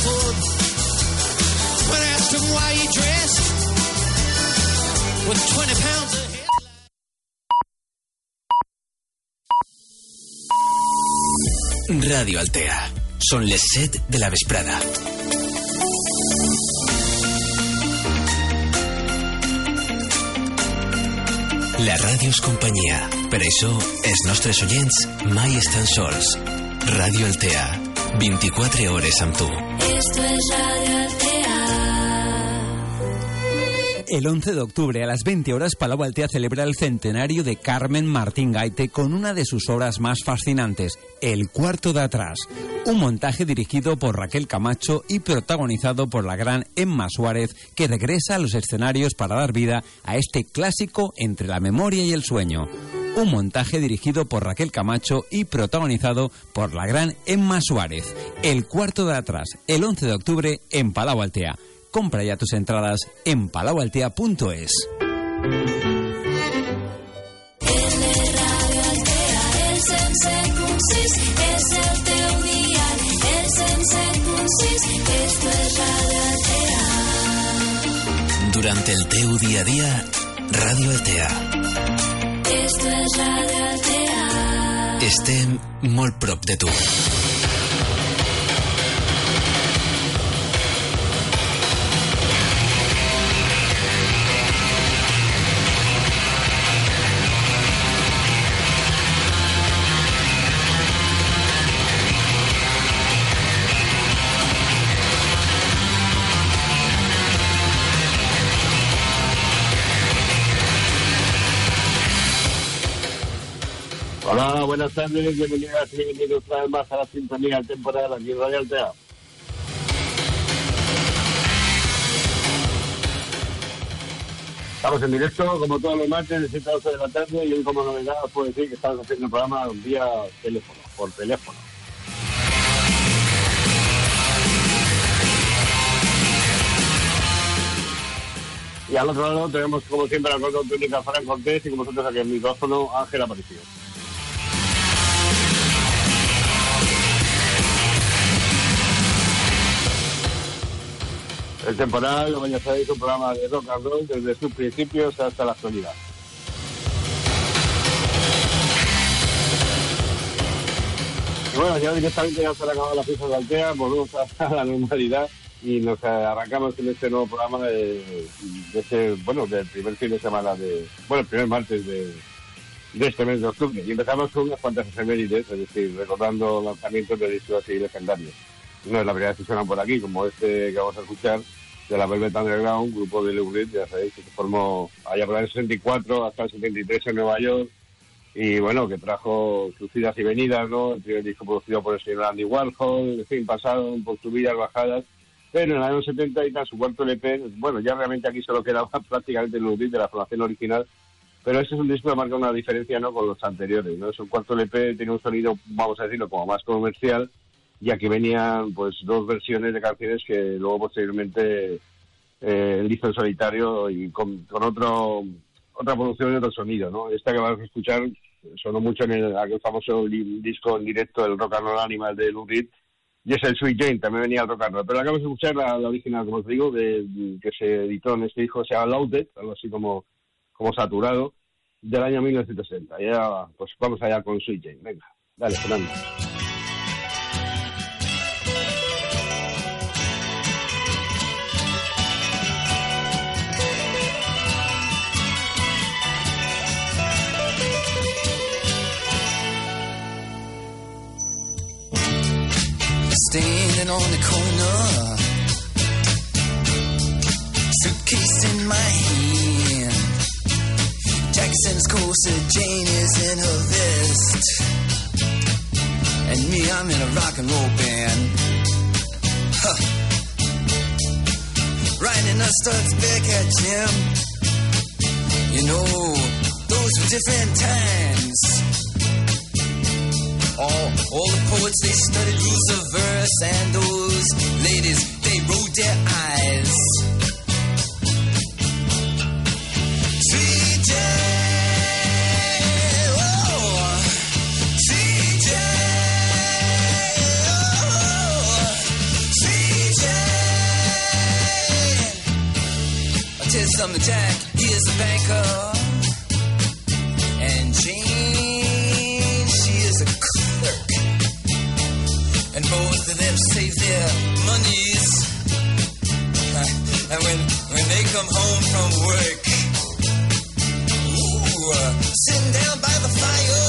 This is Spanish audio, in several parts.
foot. When I asked him why he dressed with 20 pounds of head. Radio Altea. Són les 7 de la vesprada. La ràdio és companyia. Per això, els nostres oients mai estan sols. Ràdio Altea. 24 hores amb tu. Esto es Radio Altea. El 11 de octubre a las 20 horas Palau Altea celebra el centenario de Carmen Martín Gaite con una de sus obras más fascinantes, El cuarto de atrás, un montaje dirigido por Raquel Camacho y protagonizado por la gran Emma Suárez, que regresa a los escenarios para dar vida a este clásico entre la memoria y el sueño. Un montaje dirigido por Raquel Camacho y protagonizado por la gran Emma Suárez. El cuarto de atrás, el 11 de octubre en Palau Altea. Compra ya tus entradas en palaualtea.es. Durant el teu dia a dia, Ràdio Altea. Esto es Radio Altea. Estem molt prop de tu. Hola, buenas tardes, bienvenidas y bienvenidos una vez más a la sintonía temporal aquí en Radio Altea. Estamos en directo, como todos los martes, de 7 a 8 de la tarde, y hoy como novedad os puedo decir que estamos haciendo el programa vía teléfono, por teléfono. Y al otro lado tenemos, como siempre, la control técnica Fran Cortés y con nosotros aquí en el micrófono Ángel Aparicio. El temporal, como ya sabéis, un programa de rock and roll desde sus principios hasta la actualidad. Y bueno, ya directamente ya se han acabado las fiestas de Altea, volvemos a la normalidad y nos arrancamos en este nuevo programa del primer fin de semana el primer martes de este mes de octubre. Y empezamos con unas cuantas efemérides, es decir, recordando lanzamientos de discos así legendarios. No es la primera vez que suenan por aquí, como este que vamos a escuchar, de la Velvet Underground, grupo de Lou Reed, ya sabéis, que se formó allá por el 64 hasta el 73 en Nueva York, y bueno, que trajo sus idas y venidas, ¿no? El primer disco producido por el señor Andy Warhol, en fin, pasaron por subidas, bajadas, pero en el año 70 y tal, su cuarto LP, bueno, ya realmente aquí solo quedaba prácticamente Lou Reed de la formación original, pero ese es un disco que marca una diferencia, ¿no?, con los anteriores, ¿no? Su cuarto LP tiene un sonido, vamos a decirlo, como más comercial, y aquí venían pues dos versiones de canciones que luego posteriormente él hizo en solitario y con otra producción y otro sonido, ¿no? Esta que vamos a escuchar sonó mucho en aquel famoso disco en directo del Rock and Roll Animal de Lou Reed, y es el Sweet Jane, también venía el rock and roll, pero acabamos de escuchar la original, como os digo, que se editó en este disco, se llama Loaded, algo así como saturado, del año 1960. Y ya, pues vamos allá con Sweet Jane, venga, dale, Fernando. Standing on the corner, suitcase in my hand, Jackson's corset, Jane is in her vest, and me, I'm in a rock and roll band. Huh. Riding a Studs Bearcat Jim, you know, those were different times. All the poets, they studied rules of verse, and those ladies, they rolled their eyes. Sweet Jane, oh, Sweet Jane, oh, Sweet Jack, he is a banker. And Jane, she is a clerk. And both of them save their monies. And when they come home from work, sitting down by the fire,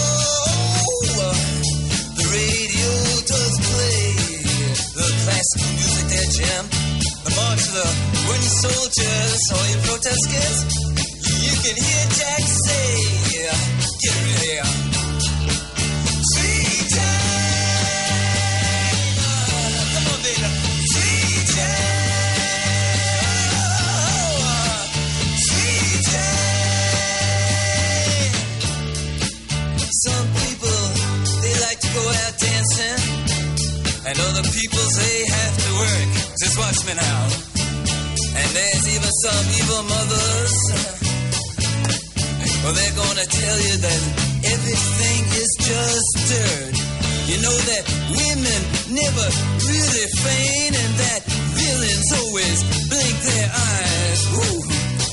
the radio does play the classical music they jam. The march of the wooden soldiers, all your protest kids, you can hear Jack say, get rid here. Sweet Jane, come on baby, Sweet Jane, Sweet Jane. Some people, they like to go out dancing, and other people say have to work. Just watch me now. And there's even some evil mothers. Well, they're gonna tell you that everything is just dirt. You know that women never really feign, and that villains always blink their eyes. Ooh.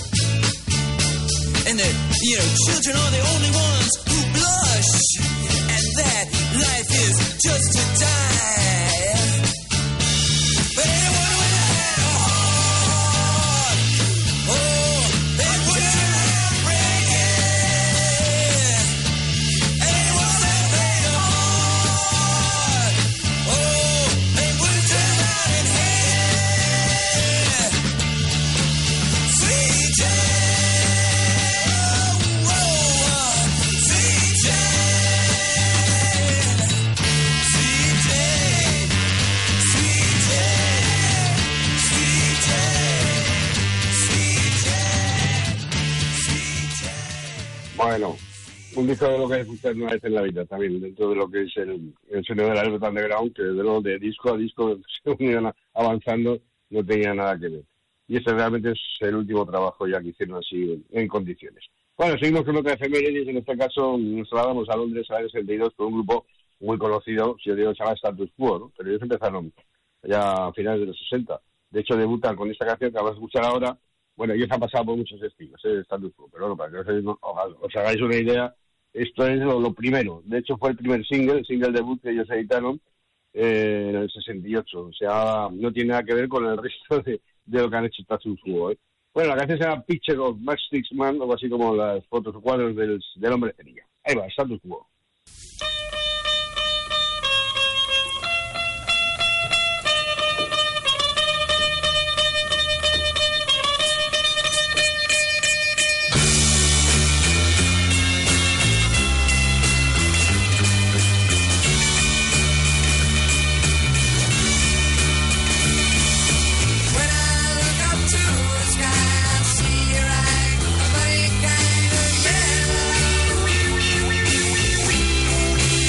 And that, children are the only ones who blush. And that life is just to die. But anyone with a heart, they put your heart breaking. Anyone with a heart, they put it out in hand. Sweet Jane, Sweet Jane, Sweet Jane, Sweet Jane, Sweet Jane, Sweet Jane, Sweet Jane. Bueno, un disco de lo que escuchar una vez en la vida también, dentro de lo que es el sonido de la Velvet Underground, que de disco a disco, según iban avanzando, no tenía nada que ver. Y este realmente es el último trabajo ya que hicieron así en condiciones. Bueno, seguimos con otra efemérides, en este caso nos trasladamos a Londres al 62 con un grupo muy conocido, si yo digo, se llama Status Quo, ¿no? Pero ellos empezaron ya a finales de los 60. De hecho, debutan con esta canción que vamos a escuchar ahora. Bueno, ellos han pasado por muchos estilos, Status Quo, pero bueno, para que os hagáis una idea, esto es lo primero. De hecho, fue el primer single, el single debut que ellos editaron en el 68. O sea, no tiene nada que ver con el resto de lo que han hecho Status Quo, ¿eh? Bueno, la canción se llama Picture of Matchstick Man, algo así como las fotos o cuadros del hombre cerilla. Ahí va, Status Quo. When I look up to the sky, I see your eyes, a funny kind of yellow.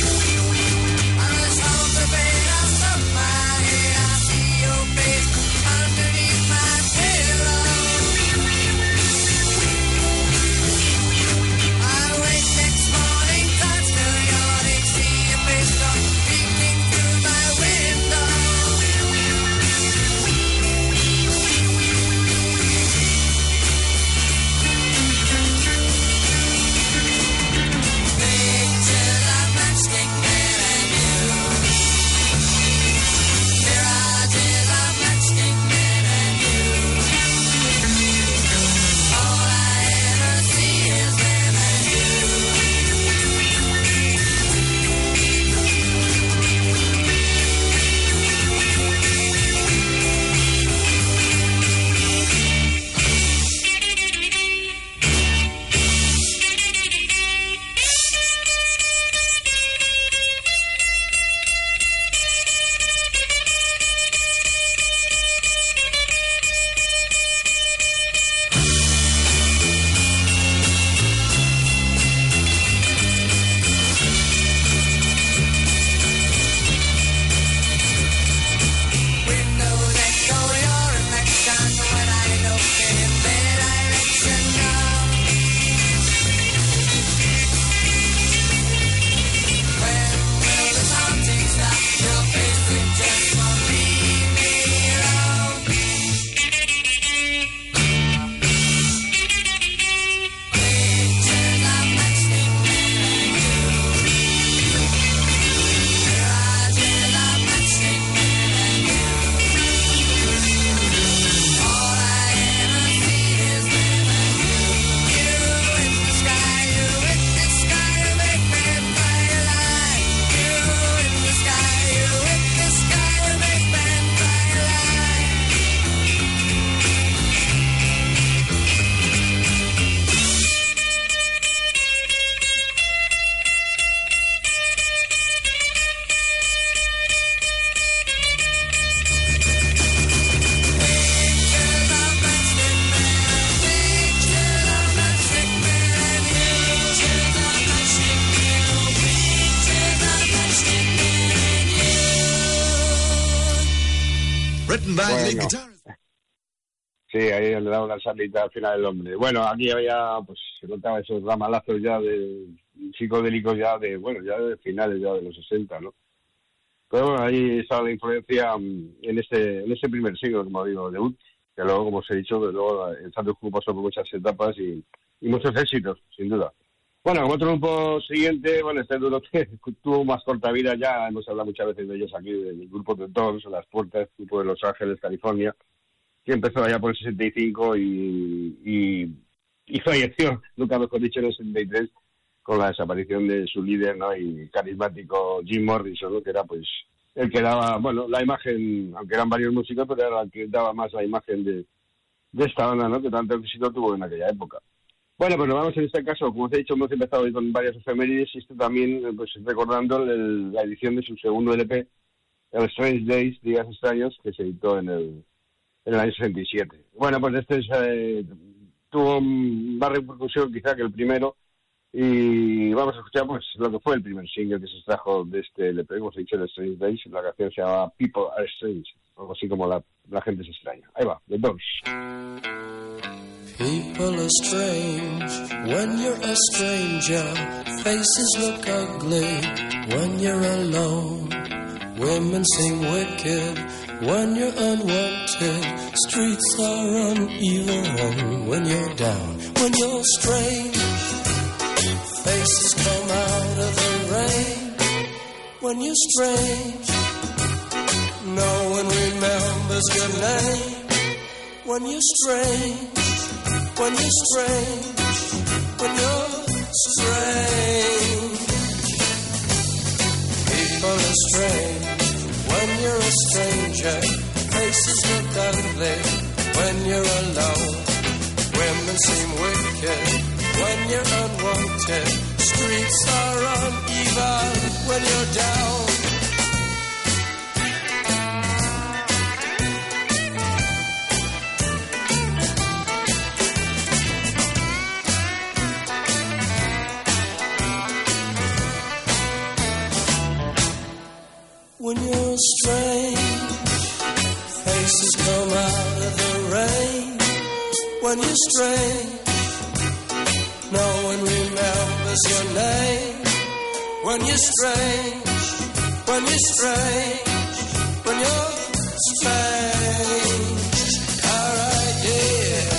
Bueno. Sí, ahí le daba una salita al final del hombre. Bueno, aquí había, pues, se notaba esos ramalazos ya de psicodélicos ya de finales ya de los 60, ¿no? Pero bueno, ahí estaba la influencia en este primer siglo, como digo, debut, que luego, como os he dicho, luego el Santos Club pasó por muchas etapas y muchos éxitos, sin duda. Bueno, como otro grupo siguiente, bueno, este duro que tuvo más corta vida ya, hemos hablado muchas veces de ellos aquí, del grupo de Doors, Las Puertas, grupo de Los Ángeles, California, que empezó allá por el 65 y falleció, nunca mejor dicho, en el 63, con la desaparición de su líder, ¿no? Y carismático Jim Morrison, ¿no? Que era pues el que daba, bueno, la imagen, aunque eran varios músicos, pero era el que daba más la imagen de esta banda, ¿no? Que tanto éxito tuvo en aquella época. Bueno, pues nos vamos en este caso, como os he dicho, hemos empezado hoy con varias efemérides y esto también, pues recordando la edición de su segundo LP, el Strange Days, Días Extraños, que se editó en el año 67. Bueno, pues tuvo más repercusión quizá que el primero y vamos a escuchar pues lo que fue el primer single que se extrajo de este LP, como os he dicho, el Strange Days. La canción se llama People Are Strange, algo así como la gente es extraña. Ahí va, The Doors. People are strange when you're a stranger. Faces look ugly when you're alone. Women seem wicked when you're unwanted. Streets are uneven when you're down. When you're strange, faces come out of the rain. When you're strange, no one remembers your name. When you're strange, when you're strange, when you're strange. People are strange when you're a stranger. Faces look ugly when you're alone. Women seem wicked when you're unwanted. Streets are uneven when you're down. When you're strange, faces come out of the rain. When you're strange, no one remembers your name. When you're strange, when you're strange, when you're strange. Alright, yeah.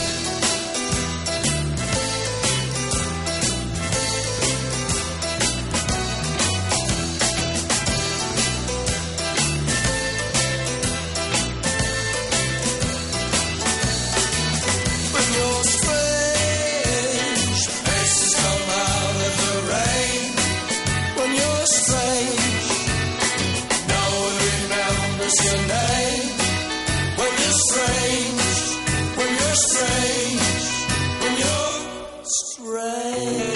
Your name. When you're strange, when you're strange, when you're strange.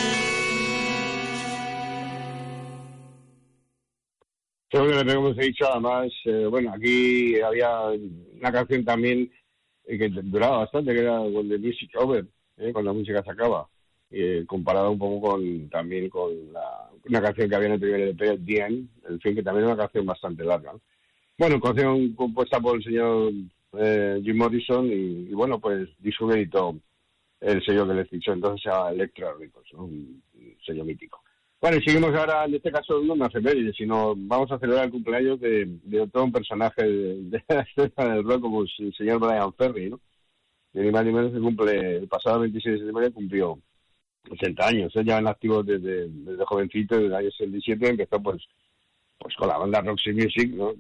Seguro que como os he dicho, además, bueno, aquí había una canción también que duraba bastante, que era When the Music Over, cuando la música se acaba, comparada un poco también con una canción que había en el primer LP, The End, el fin, que también era una canción bastante larga, ¿no? Bueno, canción compuesta por el señor Jim Morrison y bueno, pues Disco editó el sello que le fichó, entonces se llama Elektra Records, ¿no? Un sello mítico. Bueno, y seguimos ahora, en este caso, no una efeméride, sino vamos a celebrar el cumpleaños de todo un personaje de la escena del rock como el señor Brian Ferry, ¿no? Y ni más ni menos que cumple, el pasado 26 de septiembre cumplió 80 años, él ya en activo desde jovencito, desde el año 67, empezó pues con la banda Roxy Music, ¿no?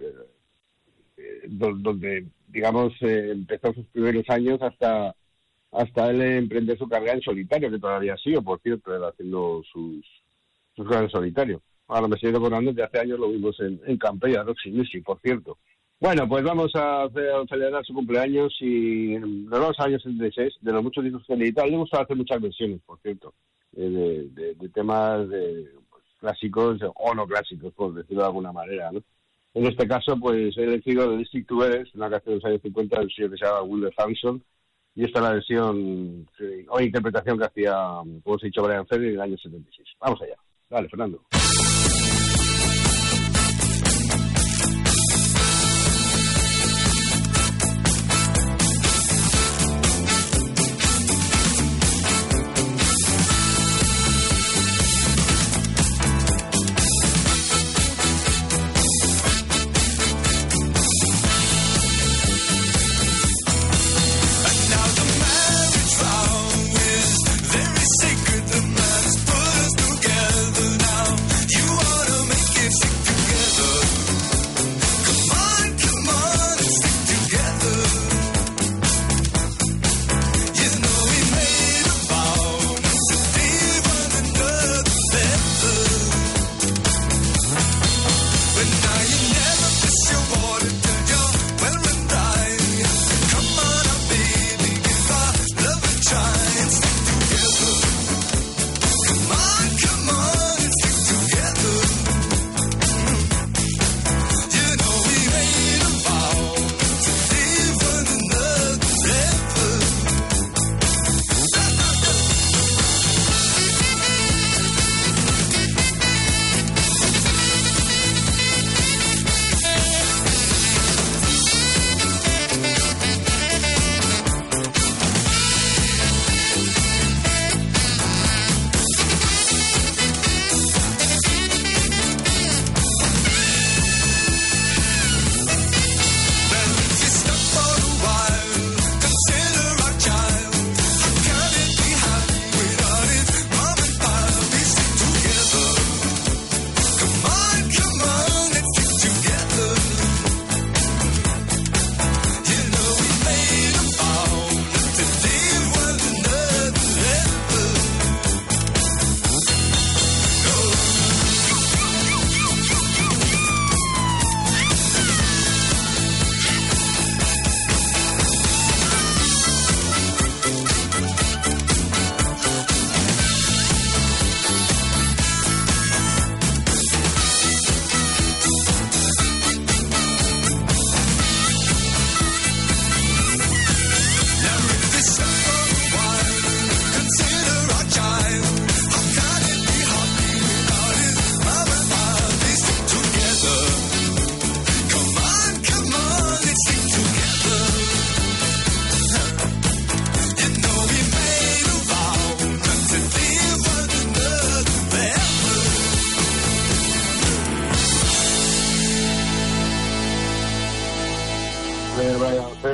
Donde digamos empezó sus primeros años hasta él emprender su carrera en solitario, que todavía sigue, por cierto, él haciendo sus cosas en solitario. Ahora me estoy recordando que hace años lo vimos en Campella, Roxy Music, por cierto. Bueno, pues vamos a celebrar su cumpleaños y nos vamos al año 76, de los muchos discos que han editado. Le gusta hacer muchas versiones, por cierto, de temas pues, clásicos o no clásicos, por decirlo de alguna manera, ¿no? En este caso, pues he elegido The District to Eres, una canción de los años 50 del señor que se llama Wilder Thompson, y esta es la versión o interpretación que hacía, como os he dicho, Brian Ferry en el año 76. Vamos allá. Dale, Fernando.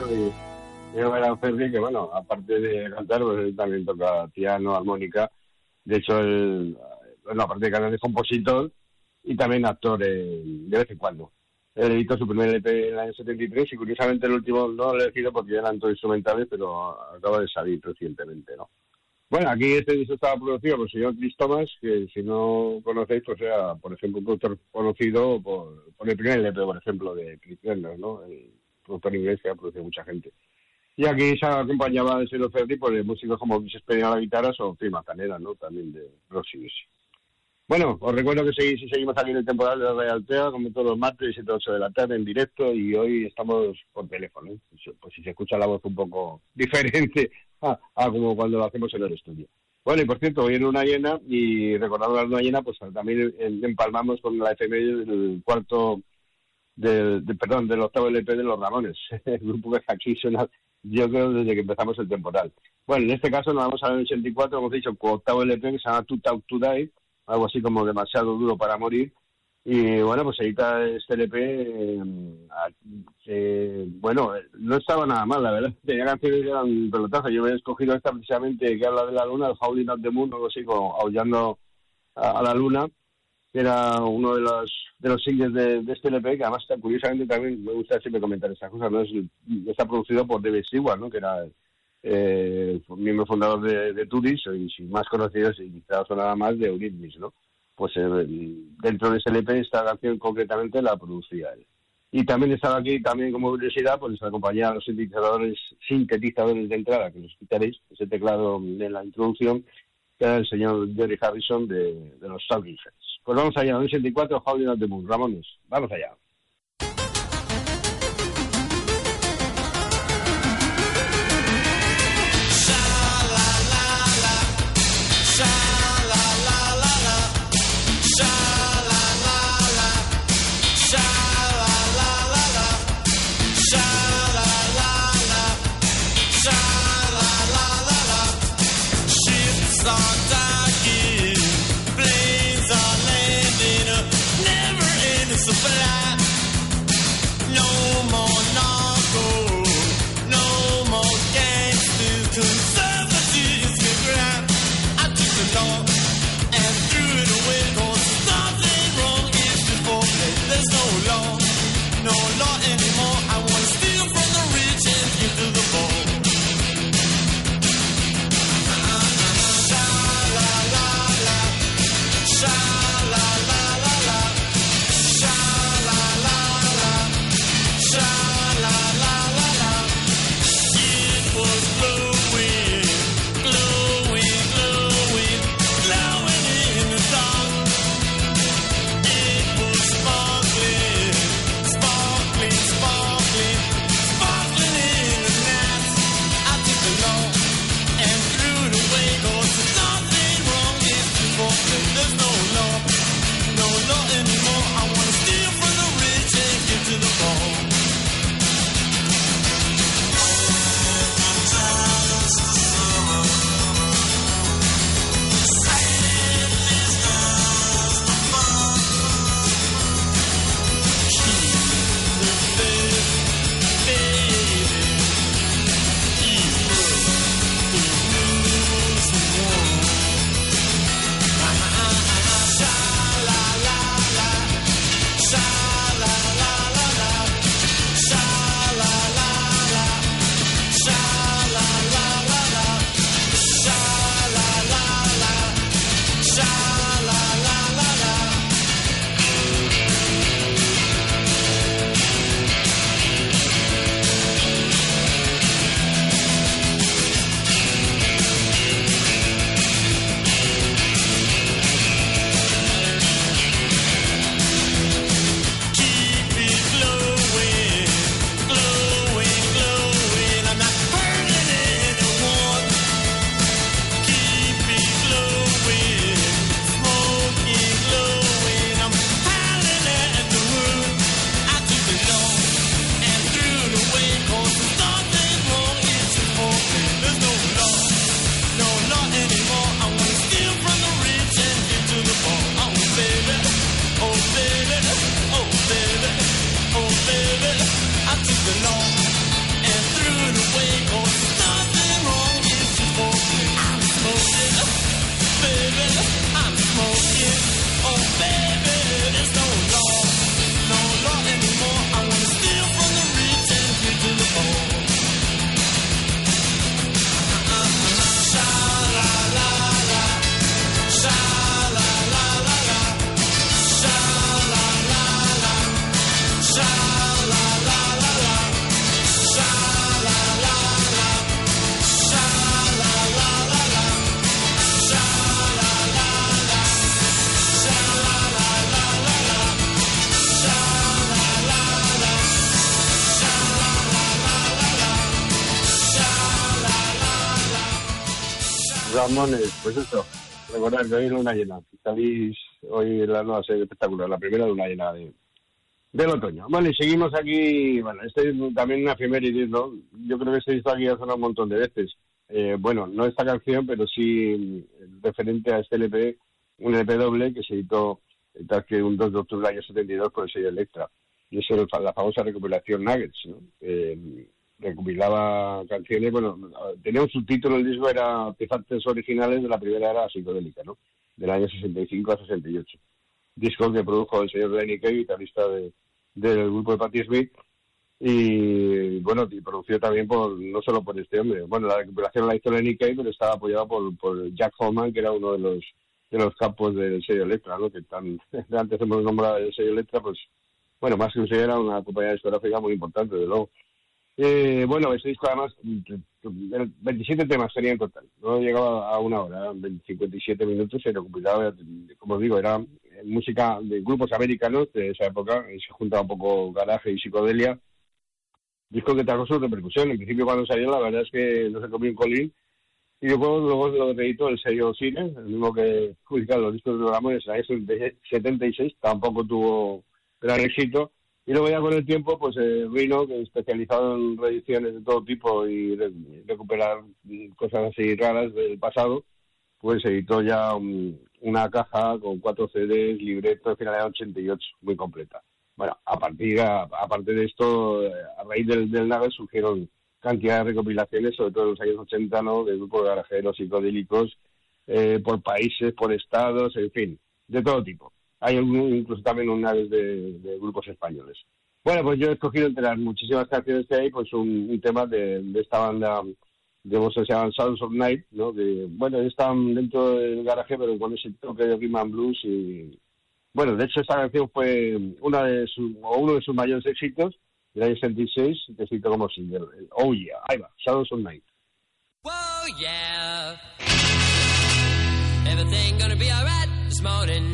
y Brian Ferry, que bueno, aparte de cantar, pues él también toca piano, armónica. De hecho, aparte de cantar, es compositor y también actor de vez en cuando. Él editó su primer EP en el año 73 y curiosamente el último no lo he elegido porque eran todos instrumentales, pero acaba de salir recientemente, ¿no? Bueno, aquí este disco estaba producido por el señor Chris Thomas, que si no conocéis, pues era, por ejemplo, un productor conocido por el primer EP, por ejemplo, de Chris Turner, ¿no? El productor inglés que ha producido mucha gente. Y aquí se acompañaba el señor Ferry por músicos como Luis Espera a la guitarra o Phil Manzanera, ¿no? También de Roxy Music. Bueno, os recuerdo que seguimos aquí en el temporal de Radio Altea, como todos los martes, 7 a 8 de la tarde, en directo, y hoy estamos por teléfono, ¿eh? Pues si se escucha la voz un poco diferente a como cuando lo hacemos en el estudio. Bueno, y por cierto, hoy en Luna Llena, y recordando la Luna Llena, pues también empalmamos con la FM del cuarto, del octavo LP de Los Ramones, el grupo que aquí suena, yo creo, desde que empezamos el temporal. Bueno, en este caso nos vamos al 84, como he dicho, con octavo LP que se llama Too Tough to Die, algo así como Demasiado Duro para Morir, y bueno, pues edita este LP, bueno, no estaba nada mal, la verdad, tenía canciones que eran pelotazos. Yo he escogido esta precisamente que habla de la luna, el Howling at the Moon, algo así como aullando a la luna, que era uno de los singles de este LP, que además, curiosamente, también me gusta siempre comentar estas cosas, ¿no? Está producido por David Stewart, ¿no? Que era miembro fundador de Turis, y más conocidos, y quizás sonaba más de Eurythmics, ¿no? Pues dentro de ese LP esta canción concretamente la producía él. Y también estaba aquí, también como curiosidad, pues la compañía de los sintetizadores de entrada, que los escucharéis, ese teclado en la introducción, que era el señor Jerry Harrison de los Talking Heads. Pues vamos allá, 94, Howling at the Moon, Ramones, vamos allá. Supply Ramones, pues eso, recordad que hoy es luna llena. Salís hoy en la nueva serie espectacular, la primera luna llena del otoño. Bueno, y seguimos aquí, bueno, este es también una efeméride, ¿no? Yo creo que este disco aquí ha sonado un montón de veces. Bueno, no esta canción, pero sí referente a este LP, un LP doble que se editó un 2 de octubre del año 72 por el sello Elektra. Y eso es la famosa recopilación Nuggets, ¿no? Recopilaba canciones, bueno, tenía un subtítulo, el disco era Artefactos originales de la primera era psicodélica, ¿no? Del año 65 a 68. Disco que produjo el señor Lenny Kaye, guitarrista del grupo de Patti Smith, y bueno, y producido también no solo por este hombre. Bueno, la recuperación la hizo Lenny Kaye, pero estaba apoyado por Jack Holman, que era uno de los capos del sello Elektra, ¿no? Que antes hemos nombrado el sello Elektra, pues bueno, más que un sello, era una compañía discográfica muy importante, de luego. Bueno, ese disco además, 27 temas tenía en total, no llegaba a una hora, 57 minutos, se recopilaba, como os digo, era música de grupos americanos de esa época, se juntaba un poco garaje y psicodelia, disco que trajo su repercusión. En principio cuando salió la verdad es que no se comió un colín, y luego lo reeditó el sello Cine, el mismo que publicaba los discos de los Ramones en el año 76, tampoco tuvo gran éxito. Y luego ya con el tiempo, pues Rhino, que especializado en reediciones de todo tipo y recuperar cosas así raras del pasado, pues editó ya una caja con 4 CDs, libreto, final de 88, muy completa. Bueno, aparte de esto, a raíz del Nugget surgieron cantidad de recopilaciones, sobre todo en los años 80, ¿no? De grupos garajeros psicodélicos, por países, por estados, en fin, de todo tipo. Hay incluso también una vez de grupos españoles. Bueno, pues yo he escogido entre las muchísimas canciones que hay, pues un tema de esta banda de voces que se llaman Sounds of Night, ¿no? Que, bueno, están dentro del garaje, pero con ese toque de rhythm and blues. Y bueno, de hecho esta canción fue uno de sus mayores éxitos del año 76, que se hizo como single. Oh yeah, ahí va, Sounds of Night. Whoa, yeah. Everything gonna be alright this morning.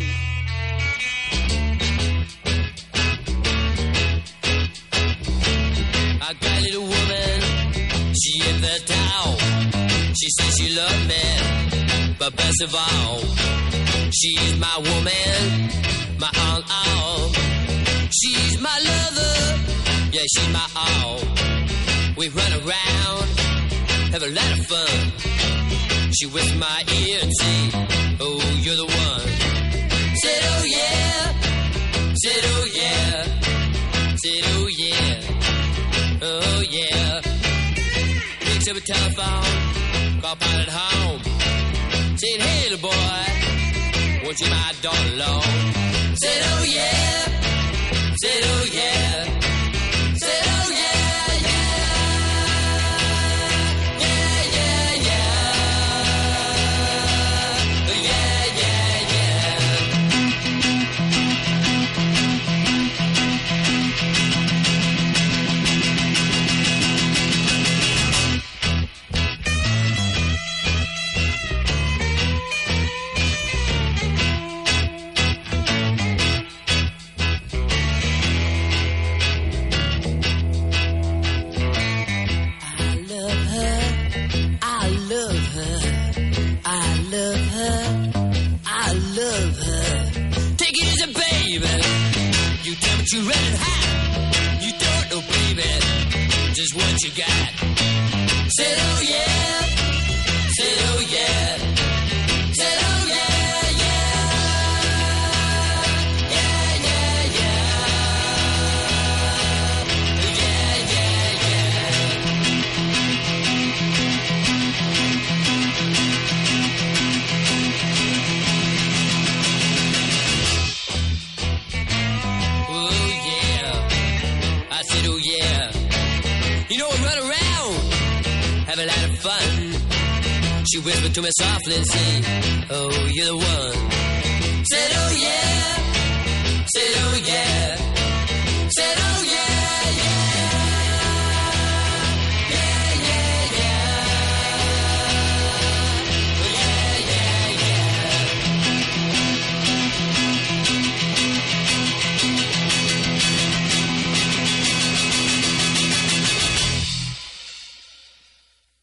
I got a little woman, she in the town. She says she loved me, but best of all, she's my woman, my all. She's my lover, yeah, she's my all. We run around, have a lot of fun. She whispers my ear and say, oh, you're the one. Said, oh yeah, said, oh yeah, said, oh yeah. Oh yeah. Picks up a telephone, call pilot home. Said, hey little boy, won't you my daughter along? Said, oh yeah. Said, oh yeah. Said, oh yeah, yeah. Yeah, yeah, yeah. Yeah, yeah, yeah. You red and hot, you don't know, baby, just what you got. Said, oh yeah, said, oh yeah, said, oh yeah, yeah, yeah, yeah, yeah, yeah, yeah, She whispered to me softly and said, oh, you're the one. Said, oh, yeah. Said, oh, yeah. Said, oh, yeah, yeah. Yeah, yeah, yeah. Yeah, yeah, yeah. Bueno,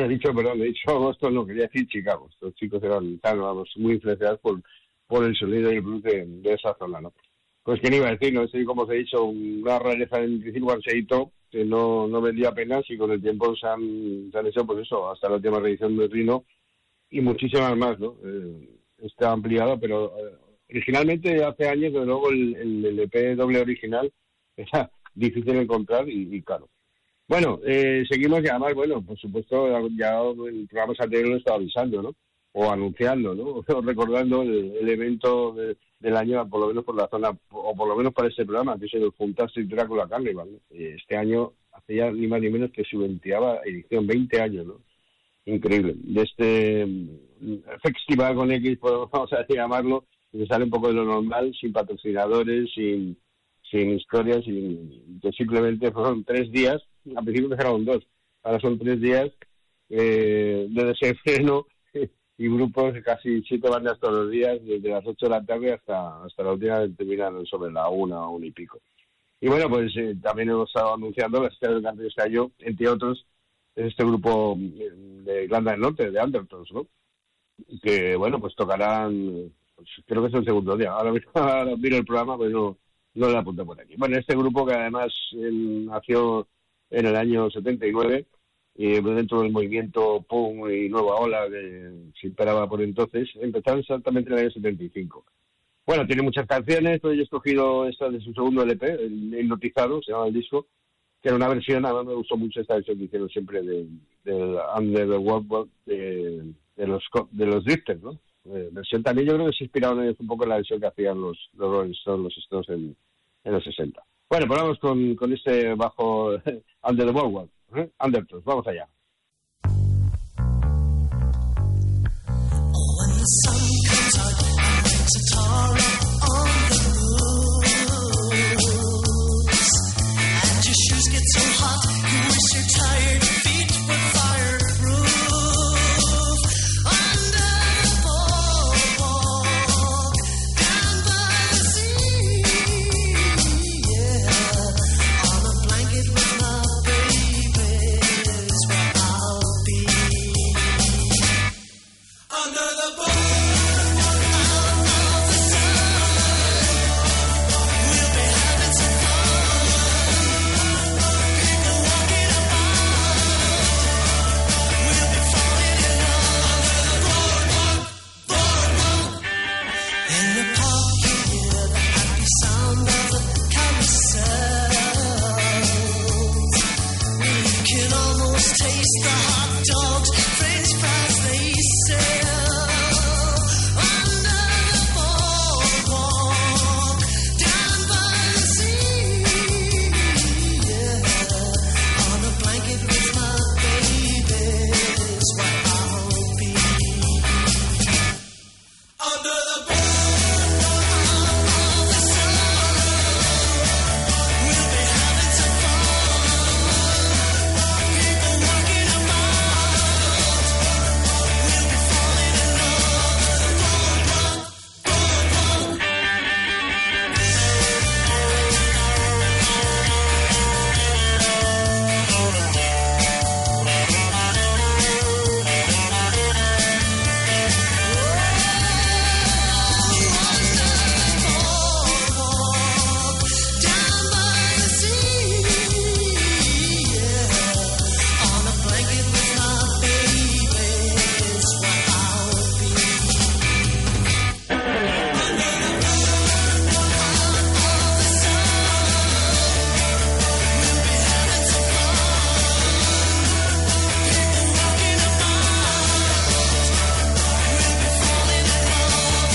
he dicho agosto, no, quería decir Chicago. Estos chicos eran muy influenciados por el sonido y el blues de esa zona, ¿no? Pues que no iba a decir, no sé cómo os he dicho, una rareza en principio Anseito, que no vendía apenas, y con el tiempo se han hecho, pues eso, hasta la última reedición de Rino y muchísimas más, ¿no? Está ampliado, pero originalmente hace años, desde luego, el EP doble original era difícil de encontrar y claro. Bueno, seguimos y además, bueno, por supuesto, ya el programa anterior lo estaba avisando, ¿no? O anunciando, ¿no? O recordando el evento del año, por lo menos por la zona, o por lo menos para este programa, que es el Juntarse Drácula Carnival, ¿no? Este año hace ya ni más ni menos que su 20ª edición, 20 años, ¿no? Increíble. De este festival con X, pues, vamos a llamarlo, que sale un poco de lo normal, sin patrocinadores, sin historias, que simplemente fueron 3 días. Al principio empezaron 2, ahora son 3 días de desenfreno y grupos de casi 7 bandas todos los días, desde las 8 de la tarde hasta la última que terminan sobre la 1 y pico. Y bueno, pues también hemos estado anunciando la estrella del canto de este año, entre otros, este grupo de Irlanda del Norte, de Undertones, ¿no? Que, bueno, pues tocarán, pues, creo que es el segundo día. Ahora miro el programa, pues no le apunto por aquí. Bueno, este grupo que además nació en el año 79, dentro del movimiento punk y nueva ola que se imperaba por entonces, empezaron exactamente en el año 75. Bueno, tiene muchas canciones, pues yo he escogido esta de su segundo LP, el Hipnotizado, se llama el disco, que era una versión, además me gustó mucho esta versión que hicieron siempre del Under the World de los Drifters, ¿no? Versión también yo creo que se inspiraron un poco en la versión que hacían los Rolling Stones, los Stones en los 60. Bueno, pues vamos con este bajo Under the World, Undertones, vamos allá. When the sun comes out and makes a tar on the roofs, and your shoes get so hot you wish your tired feet were fireproof. Under the boardwalk, down by the sea, yeah, on a blanket with my baby is where I'll be. Under the boardwalk, out of the sun, we'll be having some fun. People walking about, we'll be falling in love. Under the boardwalk, in the park you hear the happy sound of the carousels. You can almost taste the hot dogs, French fries they sell. Under the boardwalk, down by the sea, yeah, on a blanket with my baby is where I'll be. Under the boardwalk, out of the sun, we'll be having some fun. People walking about, we'll be falling in love. Boardwalk, down by the sea, yeah, on a blanket with my baby is where I'll be. Under the boardwalk, out of the sun, we'll be having some fun. People walking about, we'll be falling in love.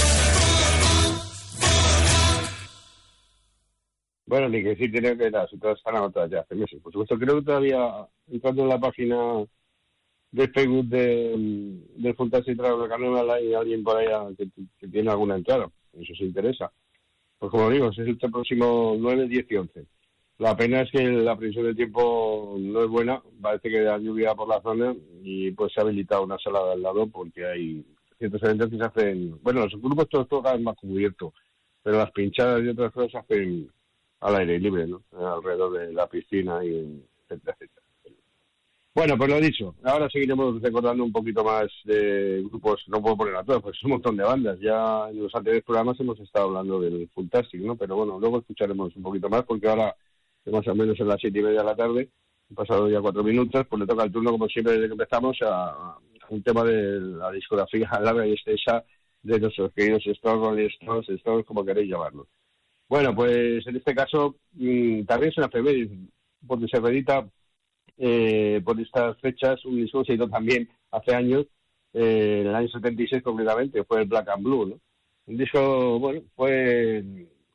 Bueno, ni que decir tiene que las otras están anotadas ya hace meses. Por supuesto, creo que todavía, entrando en la página de Facebook del Funtarse Drácula Carnival, hay alguien por ahí que tiene alguna entrada. Eso se interesa. Pues como digo, es el próximo 9, 10 y 11. La pena es que la previsión del tiempo no es buena. Parece que da lluvia por la zona y pues se ha habilitado una sala al lado porque hay ciertos eventos que se hacen... Bueno, los grupos todos tocan más cubierto, pero las pinchadas y otras cosas se hacen al aire libre, ¿no? Alrededor de la piscina y etcétera, etcétera. Bueno, pues lo dicho, ahora seguiremos recordando un poquito más de grupos, no puedo poner a todos, pues es un montón de bandas. Ya en los anteriores programas hemos estado hablando del Fantastic, ¿no? Pero bueno, luego escucharemos un poquito más, porque ahora, más o menos en las 7:30 de la tarde, han pasado ya 4 minutos, pues le toca el turno, como siempre, desde que empezamos, a un tema de la discografía larga y extensa de nuestros queridos Stones, como queréis llamarlos. Bueno, pues en este caso también es una efeméride, porque se reedita por estas fechas un disco que se hizo también hace años, en el año 76 concretamente, fue el Black and Blue, ¿no? Un disco, bueno, fue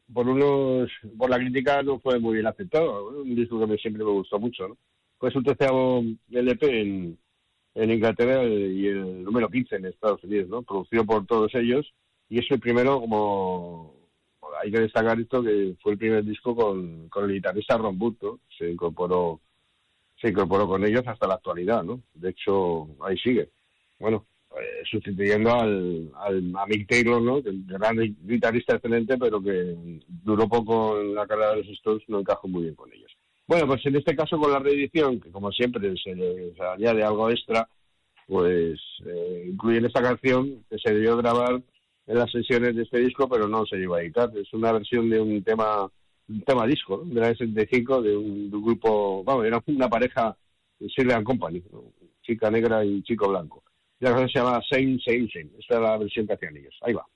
por la crítica no fue muy bien aceptado, ¿no? Un disco que siempre me gustó mucho, ¿no? Fue su 13º LP en Inglaterra y el número 15 en Estados Unidos, ¿no? Producido por todos ellos, y es el primero, como hay que destacar esto, que fue el primer disco con el guitarrista Ron Wood, ¿no? Se incorporó con ellos hasta la actualidad, ¿no? De hecho, ahí sigue. Bueno, sustituyendo a Mick Taylor, ¿no? Que el gran guitarrista excelente, pero que duró poco en la carrera de los Stones, no encajó muy bien con ellos. Bueno, pues en este caso con la reedición, que como siempre se añade algo extra, pues incluyen esta canción que se debió grabar en las sesiones de este disco, pero no se llegó a editar. Es una versión de un tema disco, ¿no? De la 65, de un grupo, vamos, era una pareja de Shirley & Company, ¿no? Chica negra y chico blanco. Y la canción se llama Same, Same, Same. Esta es la versión que hacían ellos. Ahí va.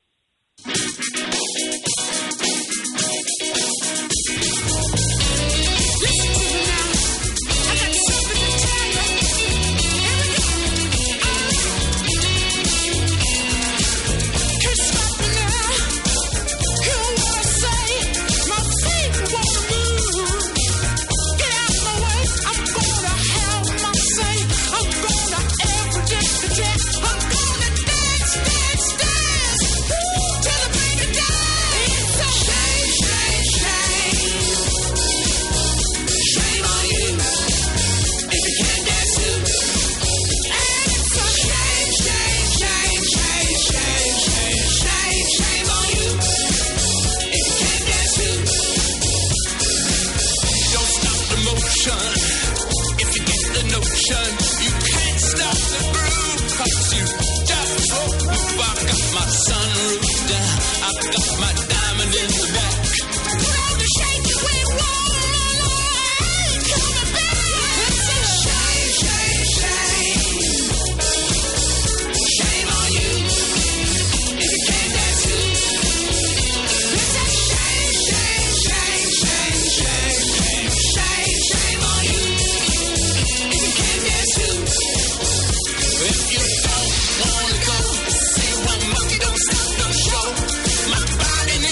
If you don't wanna go, say one monkey don't stop no show. My body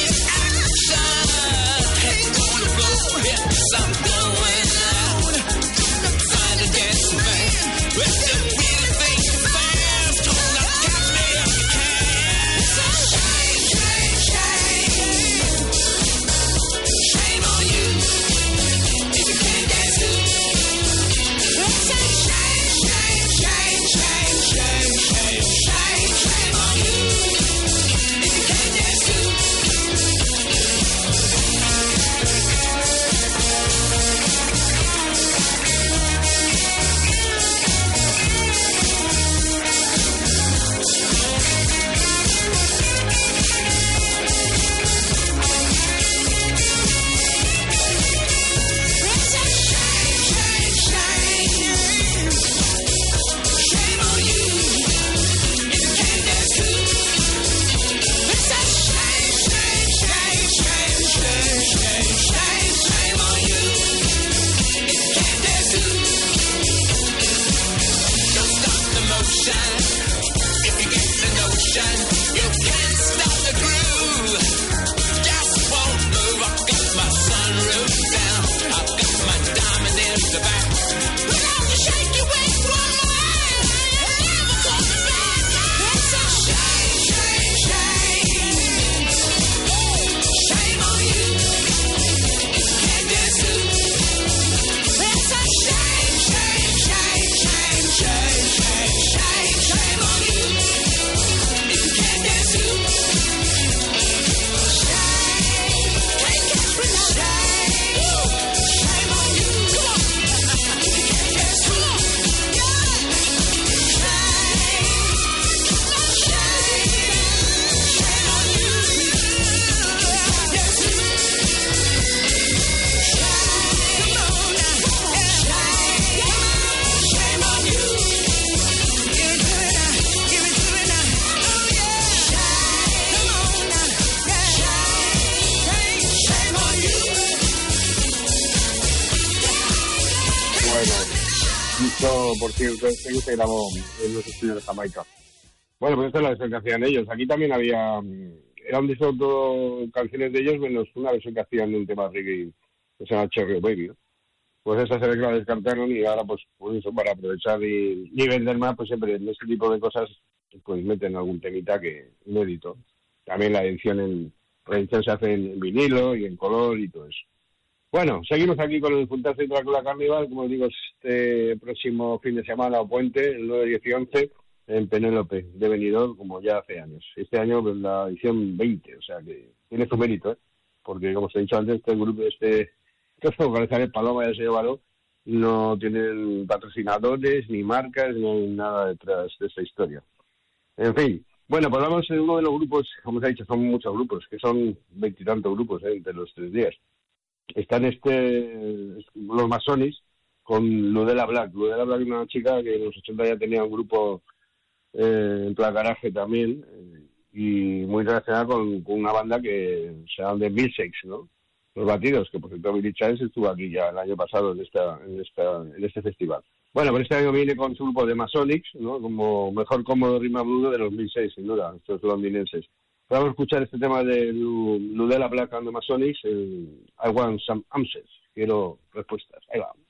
Esto, por cierto, este que se grabó en los estudios de Jamaica. Bueno, pues esta es la versión que hacían ellos. Aquí también había... Era un disco todo canciones de ellos, menos una versión que hacían de un tema reggae que se llama Cherry Baby, ¿no? Pues esa se ve que la descartaron y ahora, pues eso, para aprovechar y vender más, pues siempre en este tipo de cosas pues meten algún temita que inédito. También la edición se hace en vinilo y en color y todo eso. Bueno, seguimos aquí con el Funtarse y Drácula Carnival, como os digo, este próximo fin de semana o puente, el 9, 10 y 11, en Penélope de Benidorm, como ya hace años. Este año pues, la edición 20, o sea que tiene su mérito, ¿eh? Porque como os he dicho antes, este grupo, que organizar el Paloma y el Sello Baró, no tienen patrocinadores, ni marcas, ni nada detrás de esta historia. En fin, bueno, pues vamos en uno de los grupos, como os he dicho, son muchos grupos, que son 20 y tantos grupos, entre los 3 días. Están los Masonics con Ludela Black. Ludela Black es una chica que en los 80 ya tenía un grupo en plan garaje también, y muy relacionada con una banda que se llama The Milkshakes, ¿no? Los Batidos, que por cierto Billy Childs estuvo aquí ya el año pasado en este festival. Bueno, pero este año viene con su grupo de Masonics, ¿no? Como mejor cómodo rima bludo de los 2006, sin duda, estos londinenses. Vamos a escuchar este tema de Ludela Black and the Masonics, I Want Some Answers. Quiero respuestas. Ahí va.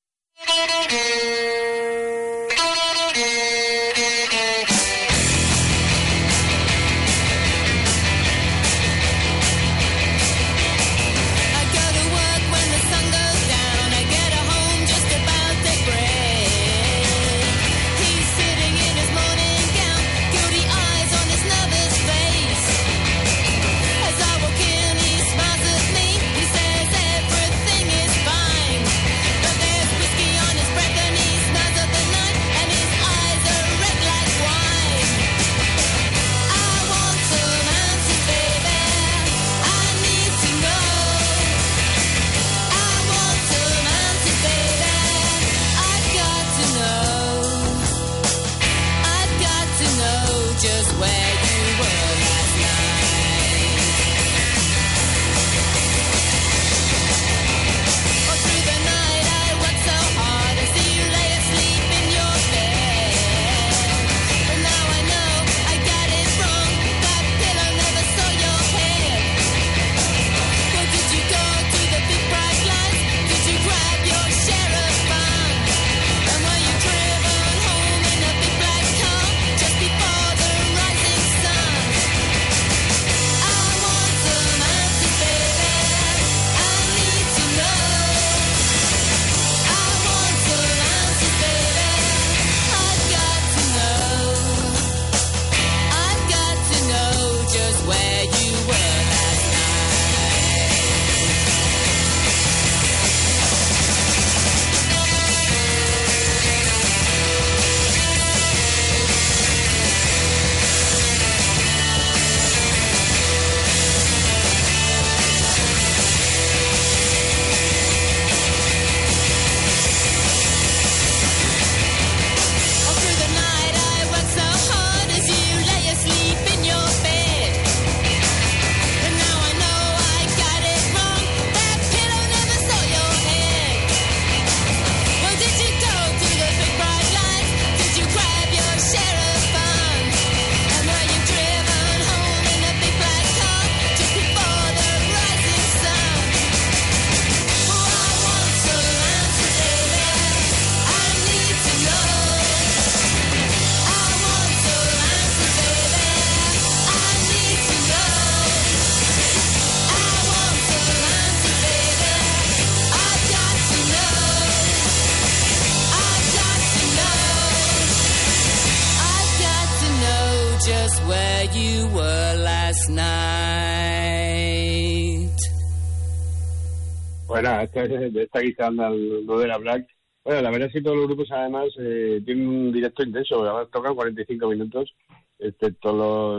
Bueno, esta guitarra anda Ludela Black. Bueno, la verdad es que todos los grupos además tienen un directo intenso, además tocan 45 minutos, excepto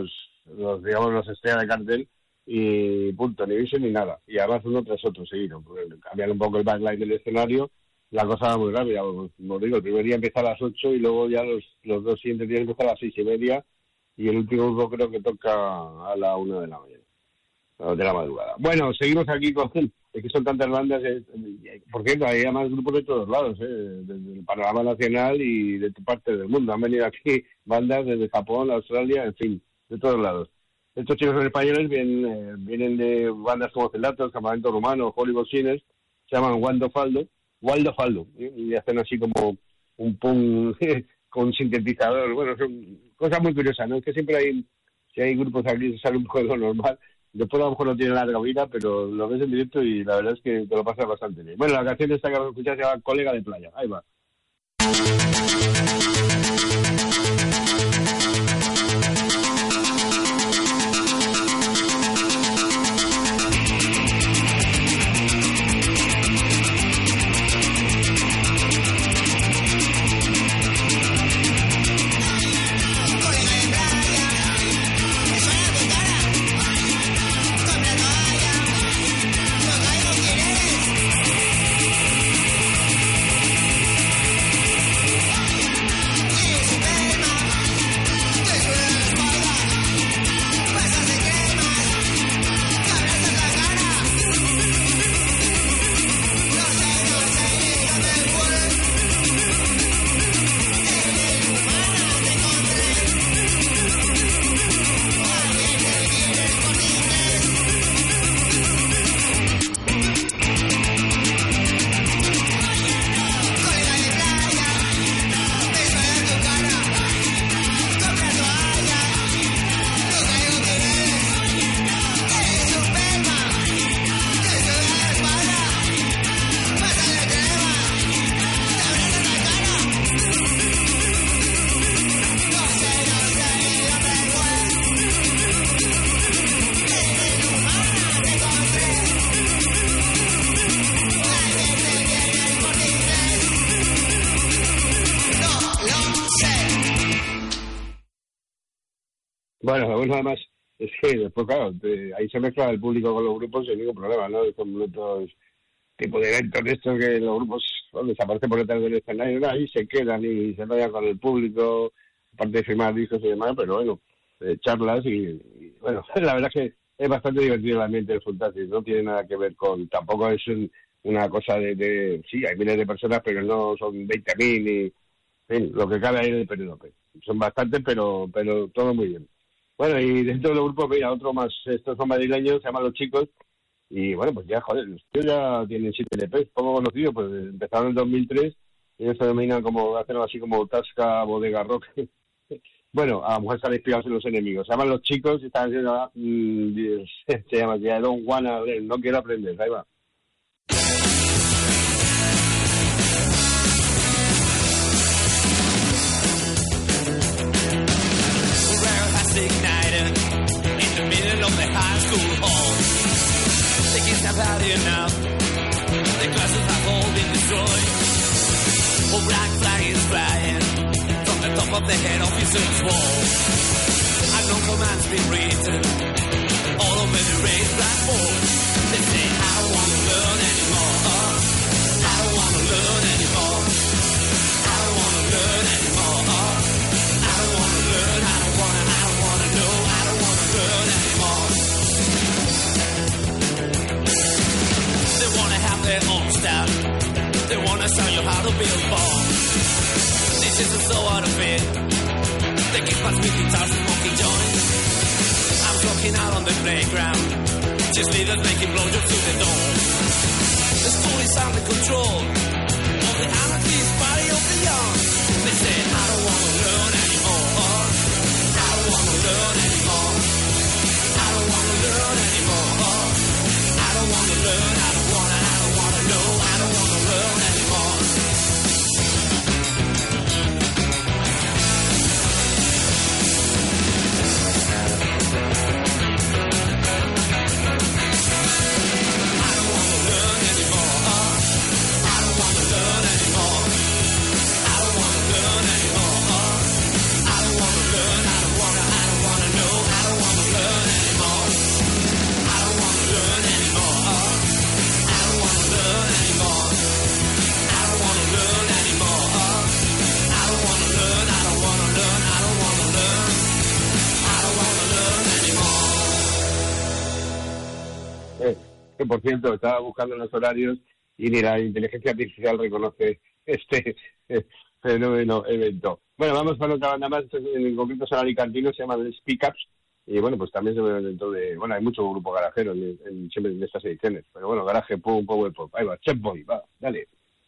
los digamos, los estrellas de cartel y punto, ni vision ni nada. Y además uno tras otro seguido, cambian un poco el backline del escenario, la cosa va muy rápida, como digo, el primer día empieza a las 8 y luego ya los dos siguientes días empiezan a las 6:30 y el último grupo creo que toca a la 1 de la mañana, de la madrugada. Bueno, seguimos aquí con es que son tantas bandas, por cierto, hay además grupos de todos lados, desde el panorama nacional y de parte del mundo. Han venido aquí bandas desde Japón, Australia, en fin, de todos lados. Estos chicos son españoles, vienen de bandas como Celatos, Campamento Rumano, Hollywood Sinners, se llaman Waldo Faldo, y hacen así como un punk con sintetizador. Bueno, son cosas muy curiosas, ¿no? Es que siempre hay grupos aquí que sale un poco de lo normal. Después a lo mejor no tiene larga vida, pero lo ves en directo y la verdad es que te lo pasas bastante bien. Bueno, la canción esta que vamos a escuchar se llama Colega de Playa. Ahí va. Bueno, además, es que después, claro, ahí se mezcla el público con los grupos sin ningún problema, ¿no? Son otros tipos de eventos de estos que los grupos desaparecen por detrás del escenario, ¿no? Ahí se quedan y se vayan con el público, aparte de firmar discos y demás, pero bueno, charlas y bueno, la verdad es que es bastante divertido el ambiente del Fantastic, no tiene nada que ver con, tampoco es una cosa sí, hay miles de personas, pero no son 20.000 y, en fin, lo que cabe ahí en el Penélope. Son bastantes, pero todo muy bien. Bueno, y dentro de los grupos, mira, otro más, estos son madrileños, se llaman Los Chicos, y bueno, pues ya, joder, los tíos ya tienen 7 LPs, poco conocidos, pues empezaron en 2003, y ellos se denominan como, hacen algo así como Tasca, Bodega Rock. Bueno, a lo mejor están inspirados en Los Enemigos, se llaman Los Chicos, y están haciendo, se llama, I don't wanna learn, no quiero aprender, ahí va. Ignited in the middle of the high school hall. The kids have had enough. The classes have all been destroyed. A black flag is flying from the top of the head officer's wall. And no commands been written all over the raised blackboard. They say, I don't want to learn anymore. I don't want to learn anymore. I don't want to learn anymore. I don't want to learn. I don't want to. No, I don't want to learn anymore. They want to have their own style. They want to show you how to build bombs. This is so out of it. They keep us with guitars and smoking joints. I'm walking out on the playground. Just leaders making blowjobs to the door. The school is under control of the anarchist party of the young. They say, I don't want to learn anymore. I don't want to learn anymore. I don't want to learn anymore. I don't want to learn. I don't want to know. I don't want to learn anymore. I don't want to learn anymore. I don't want to learn anymore. I don't want to learn anymore. I don't want to learn. I don't want to know. I don't want to learn anymore. I don't want to learn anymore. I don't want to learn anymore. I don't want to learn anymore. I don't want to learn. I don't want to learn. I don't want to learn. I don't want to learn anymore. que por cierto estaba buscando los horarios y ni la inteligencia artificial reconoce este fenómeno evento. Bueno, vamos con otra banda más, en concreto son alicantinos, se llaman Speak Ups, y bueno, pues también se ven dentro de... Bueno, hay mucho grupo garajero siempre en estas ediciones, pero bueno, garaje, pum, power pop, ahí va, Chef Boy, va, dale.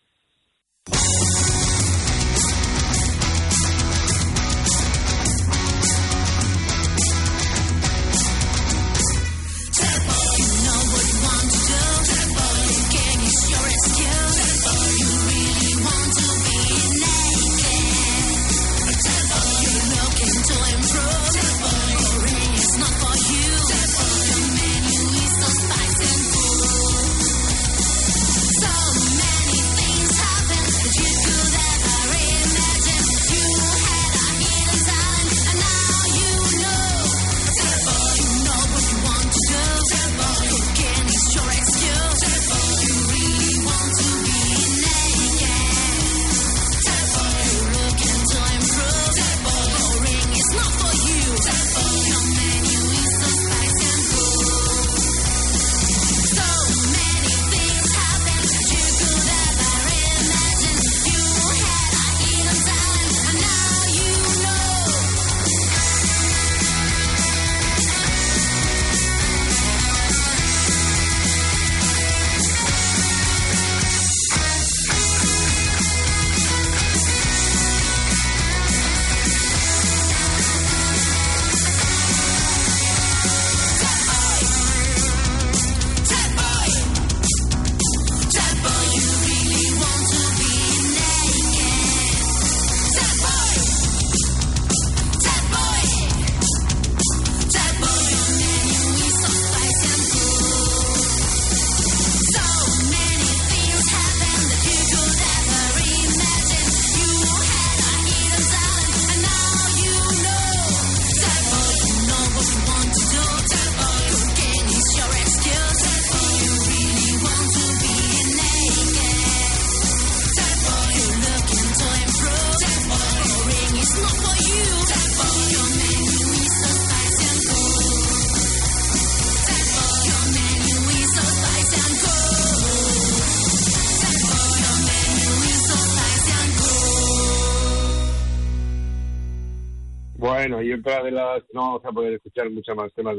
Bueno, y otra de las... No vamos a poder escuchar muchos más temas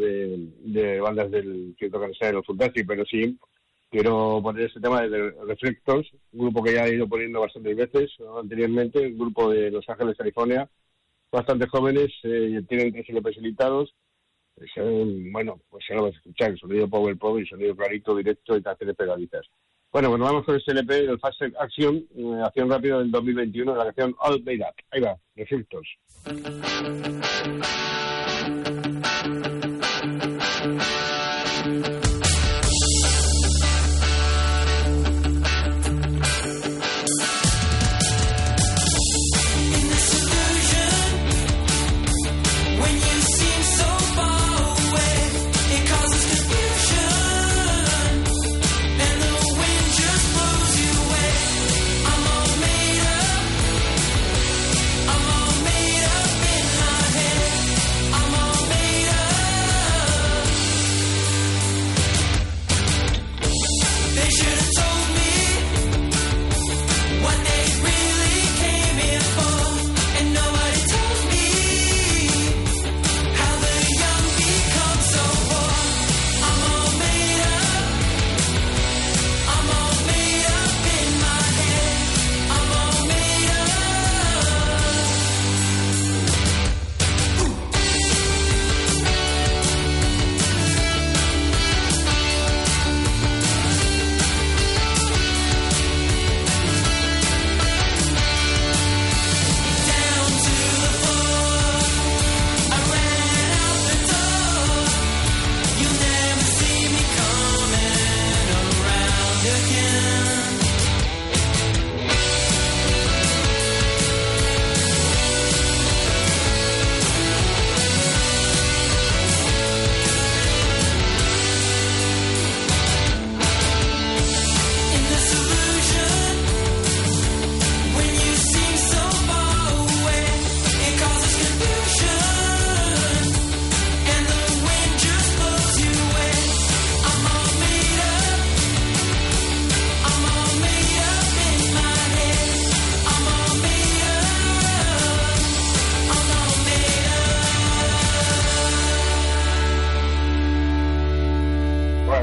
de bandas que tocan en los Fugazi, pero sí quiero poner este tema de The Reflectors, un grupo que ya he ido poniendo bastantes veces anteriormente, un grupo de Los Ángeles, California, bastante jóvenes, tienen 3 LPs editados. Bueno, pues ya lo vas a escuchar, sonido power pop y sonido clarito, directo y canciones pegaditas. Bueno, pues vamos con este LP, el Fast Action, acción rápida del 2021, la canción All Made Up. Ahí va, Reflectors. I'm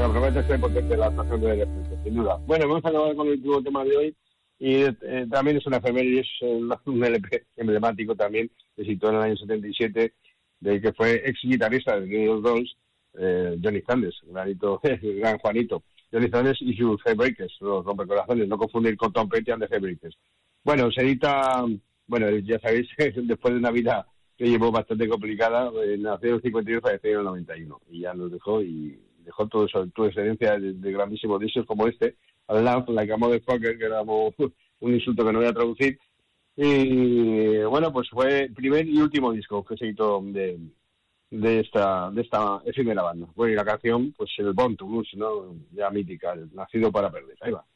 que promete ser potente la actuación de Reflex, sin duda. Bueno, vamos a acabar con el último tema de hoy. Y también es una efeméride, es un LP emblemático también, que se situó en el año 77, del que fue ex guitarrista de New Rolls, Johnny Sanders, el gran Juanito. Johnny Sanders y sus Heartbreakers, los rompecorazones, no confundir con Tom Petty and the Heartbreakers. Bueno, se edita, bueno, ya sabéis, después de una vida que llevó bastante complicada, nació en el 51 y falleció en el 91, y ya nos dejó toda su excelencia de grandísimos discos como este, Love Like a Motherfucker, que era un insulto que no voy a traducir. Y bueno, pues fue el primer y último disco que se editó de esta efímera banda. Bueno, y la canción, pues el Born to Blues, ¿no? Ya mítica, el Nacido para Perder. Ahí va.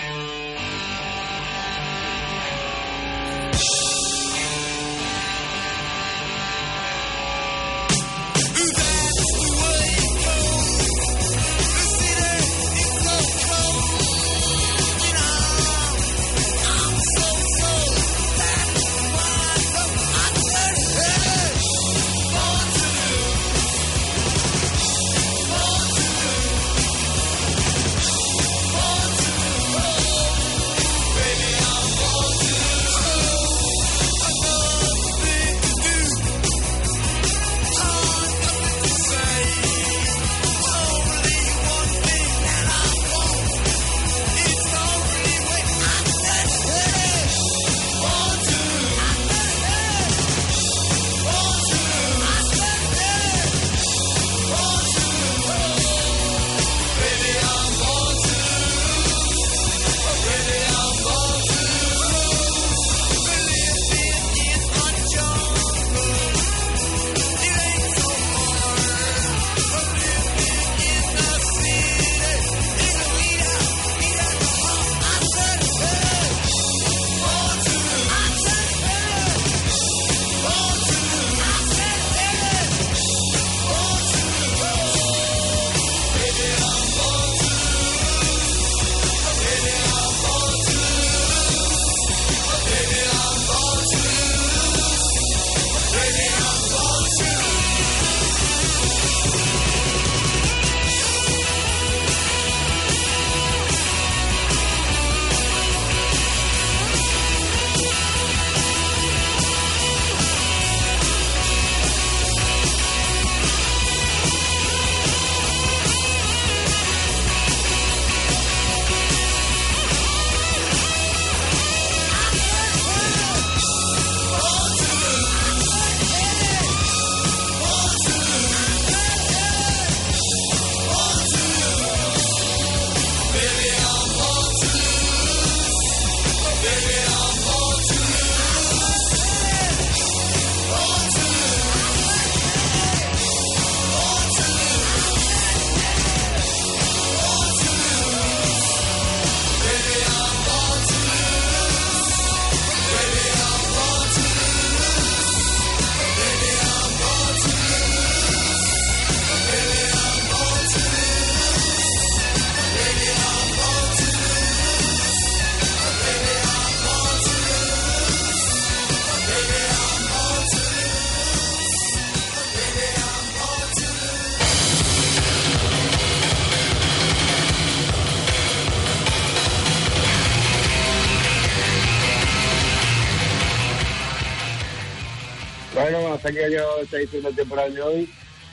Bueno, hasta aquí ha llegado esta edición del temporal de hoy.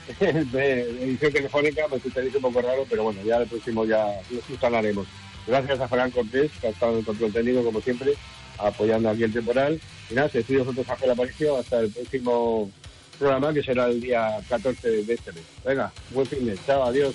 Edición telefónica, me escucharéis un poco raro, pero bueno, ya el próximo ya lo subsanaremos. Gracias a Fran Cortés, que ha estado en el control técnico, como siempre, apoyando aquí el temporal. Y nada, se despide vosotros, Ángel Aparicio, hasta el próximo programa, que será el día 14 de este mes. Venga, buen fin de, chao, adiós.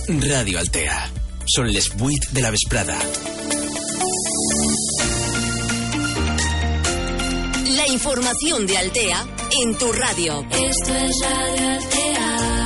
Radio Altea. Són les 8 de la vesprada. La información de Altea en tu radio. Esto es Radio Altea.